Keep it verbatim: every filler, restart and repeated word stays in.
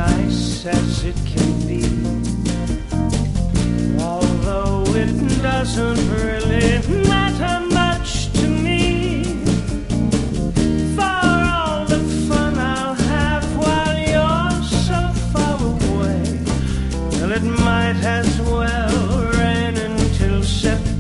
nice as it can be, although it doesn't really matter much to me. For all the fun I'll have while you're so far away, well, it might as well rain until September.